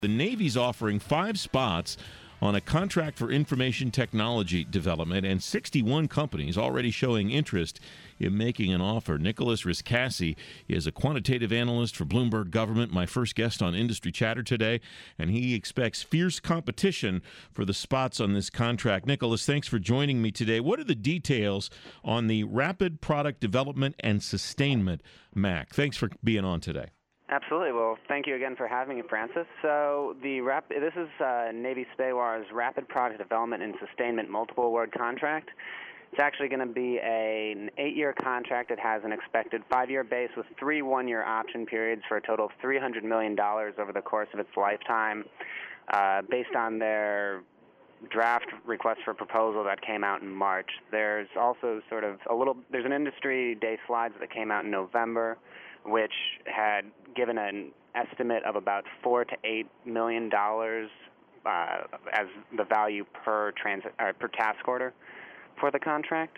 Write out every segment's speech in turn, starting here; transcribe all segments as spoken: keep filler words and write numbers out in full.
The Navy's offering five spots on a contract for information technology development, and sixty-one companies already showing interest in making an offer. Nicholas Riscassi is a quantitative analyst for Bloomberg Government, my first guest on Industry Chatter today, and he expects fierce competition for the spots on this contract. Nicholas, thanks for joining me today. What are the details on the Rapid Product Development and Sustainment M A C? Thanks for being on today. Absolutely. Well, thank you again for having me, Francis. So the rap- this is uh, Navy SPAWAR's Rapid Product Development and Sustainment Multiple Award Contract. It's actually going to be a, an eight-year contract. It has an expected five-year base with three one-year option periods for a total of three hundred million dollars over the course of its lifetime, uh, based on their draft request for proposal that came out in March. There's also sort of a little, there's an industry day slides that came out in November, which had given an estimate of about four to eight million dollars uh, as the value per transit uh, per task order for the contract,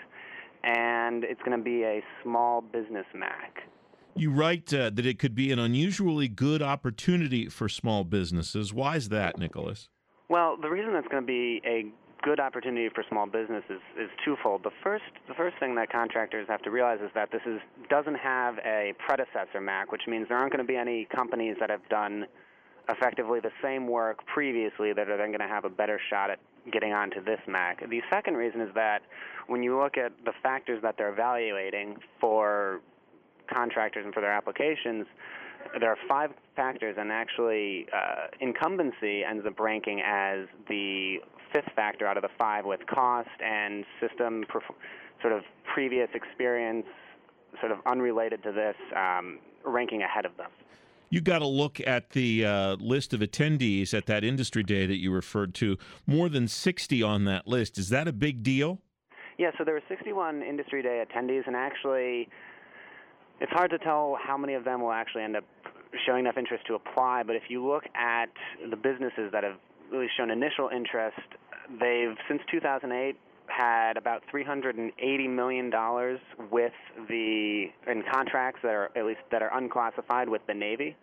and it's going to be a small business M A C. You write uh, that it could be an unusually good opportunity for small businesses. Why is that, Nicholas? Well, the reason it's going to be a good opportunity for small business is, is twofold. The first, the first thing that contractors have to realize is that this is doesn't have a predecessor M A C, which means there aren't going to be any companies that have done effectively the same work previously that are then going to have a better shot at getting onto this M A C. The second reason is that when you look at the factors that they're evaluating for contractors and for their applications, there are five factors, and actually uh, incumbency ends up ranking as the fifth factor out of the five, with cost and system perf- sort of previous experience sort of unrelated to this um, ranking ahead of them. You got to look at the uh, list of attendees at that industry day that you referred to. More than sixty on that list. Is that a big deal? Yeah, so there were sixty-one industry day attendees, and actually it's hard to tell how many of them will actually end up showing enough interest to apply, but if you look at the businesses that have really shown initial interest, they've, since two thousand eight, had about three hundred eighty million dollars with the, in contracts that are, at least that are unclassified with the Navy.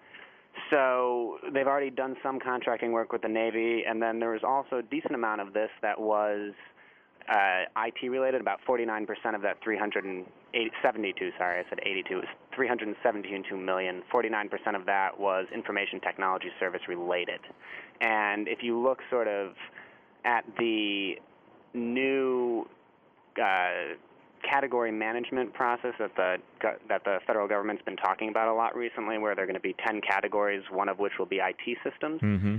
So they've already done some contracting work with the Navy, and then there was also a decent amount of this that was Uh, I T related. About forty-nine percent of that three hundred seventy-two, sorry, I said eighty-two, it was three hundred seventy-two million. forty-nine percent of that was information technology service related. And if you look sort of at the new uh, category management process that the that the federal government's been talking about a lot recently, where there are going to be ten categories, one of which will be I T systems, mm-hmm.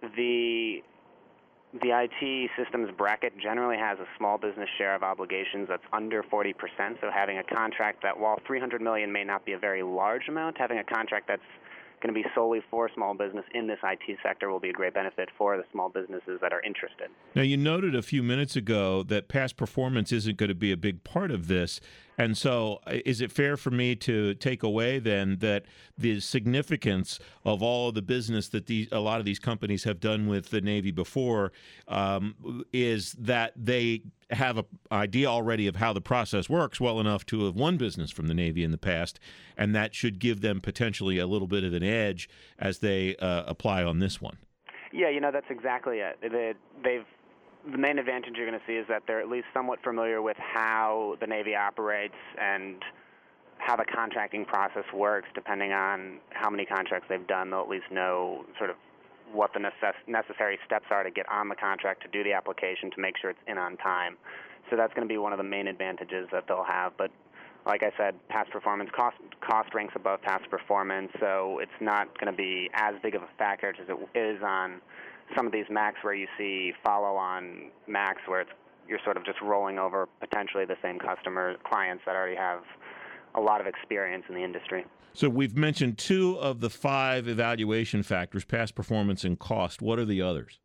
the The I T systems bracket generally has a small business share of obligations that's under forty percent, so having a contract that, while three hundred million dollars may not be a very large amount, having a contract that's going to be solely for small business in this I T sector will be a great benefit for the small businesses that are interested. Now, you noted a few minutes ago that past performance isn't going to be a big part of this. And so is it fair for me to take away then that the significance of all of the business that these, a lot of these companies have done with the Navy before um, is that they have an idea already of how the process works well enough to have won business from the Navy in the past, and that should give them potentially a little bit of an edge as they uh, apply on this one? Yeah, you know, that's exactly it. They, they've The main advantage you're going to see is that they're at least somewhat familiar with how the Navy operates and how the contracting process works. Depending on how many contracts they've done, they'll at least know sort of what the necess- necessary steps are to get on the contract, to do the application, to make sure it's in on time. So that's going to be one of the main advantages that they'll have. But like I said, past performance, cost, cost ranks above past performance, so it's not going to be as big of a factor as it is on some of these M A Cs where you see follow-on M A Cs where it's, you're sort of just rolling over potentially the same customer clients that already have a lot of experience in the industry. So we've mentioned two of the five evaluation factors, past performance and cost. What are the others?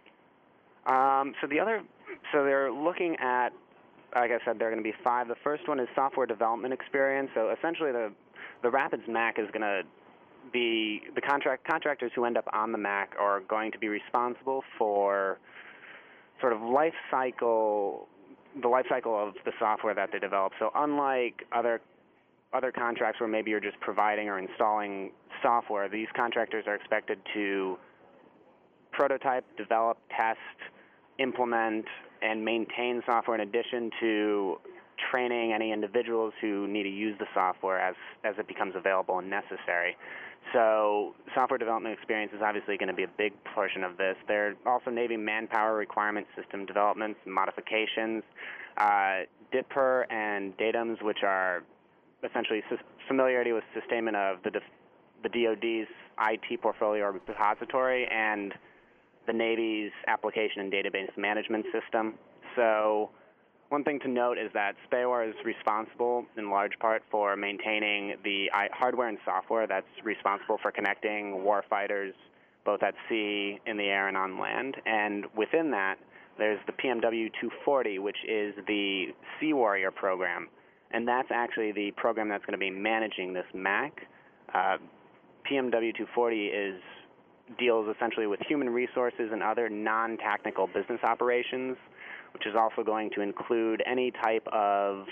Um, so the other, so they're looking at, like I said, there are going to be five. The first one is software development experience. So essentially the, the Rapids M A C is going to be the contract contractors who end up on the M A C are going to be responsible for sort of life cycle, the life cycle of the software that they develop. So unlike other other contracts where maybe you're just providing or installing software, these contractors are expected to prototype, develop, test, implement, and maintain software in addition to training any individuals who need to use the software as, as it becomes available and necessary. So software development experience is obviously going to be a big portion of this. There are also Navy manpower requirements, system developments, modifications, uh, D I P R and DATUMS, which are essentially familiarity with sustainment of the, the D O D's I T portfolio or repository and the Navy's application and database management system. So one thing to note is that SPAWAR is responsible in large part for maintaining the hardware and software that's responsible for connecting warfighters both at sea, in the air, and on land. And within that, there's the P M W two forty, which is the Sea Warrior program. And that's actually the program that's going to be managing this M A C. Uh, P M W two forty is deals essentially with human resources and other non-technical business operations, which is also going to include any type of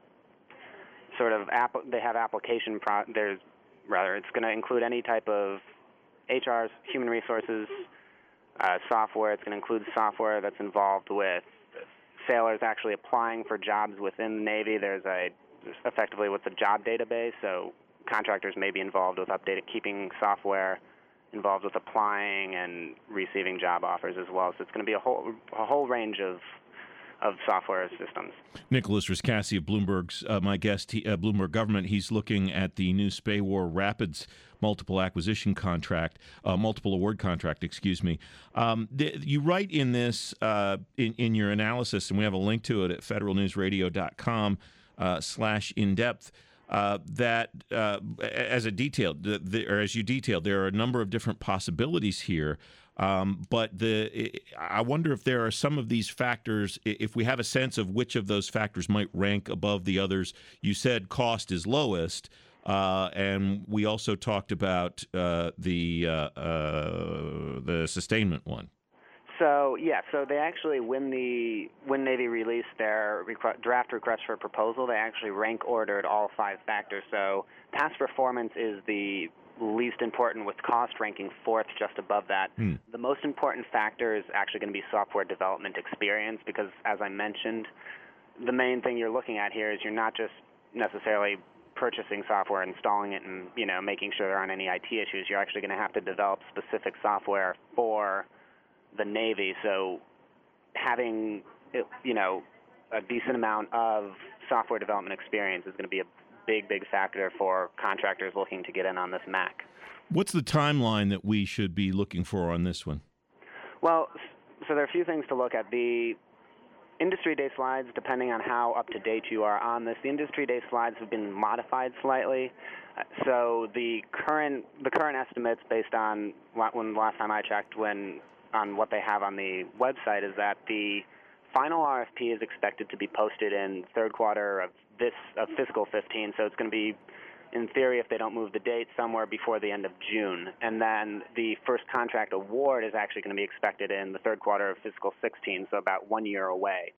sort of app. They have application. Pro, there's rather, it's going to include any type of H R's, human resources, uh, software. It's going to include software that's involved with sailors actually applying for jobs within the Navy. There's a effectively what's a job database, so contractors may be involved with updating, keeping software involved with applying and receiving job offers as well. So it's going to be a whole a whole range of of software systems. Nicholas Riscassi of Bloomberg's uh, my guest, he, uh, Bloomberg Government. He's looking at the new SPAWAR Rapids multiple acquisition contract, uh, multiple award contract, excuse me. Um, th- you write in this, uh, in, in your analysis, and we have a link to it at federal news radio dot com uh, slash in-depth, Uh, that, uh, as a detailed, the, the, or as you detailed, there are a number of different possibilities here. Um, but the, I wonder if there are some of these factors, if we have a sense of which of those factors might rank above the others. You said cost is lowest, uh, and we also talked about uh, the uh, uh, the sustainment one. So yeah, so they actually, when the when Navy released their requ- draft request for proposal, they actually rank ordered all five factors. So past performance is the least important, with cost ranking fourth, just above that. Hmm. The most important factor is actually going to be software development experience, because as I mentioned, the main thing you're looking at here is you're not just necessarily purchasing software, installing it, and you know making sure there aren't any I T issues. You're actually going to have to develop specific software for the Navy, so having, you know, a decent amount of software development experience is going to be a big, big factor for contractors looking to get in on this M A C. What's the timeline that we should be looking for on this one? Well, so there are a few things to look at. The industry day slides, depending on how up to date you are on this, the industry day slides have been modified slightly. Uh, so the current the current estimates, based on when last time I checked, when on what they have on the website, is that the final R F P is expected to be posted in third quarter of this of fiscal fifteen. So it's going to be, in theory, if they don't move the date, somewhere before the end of June. And then the first contract award is actually going to be expected in the third quarter of fiscal sixteen, so about one year away.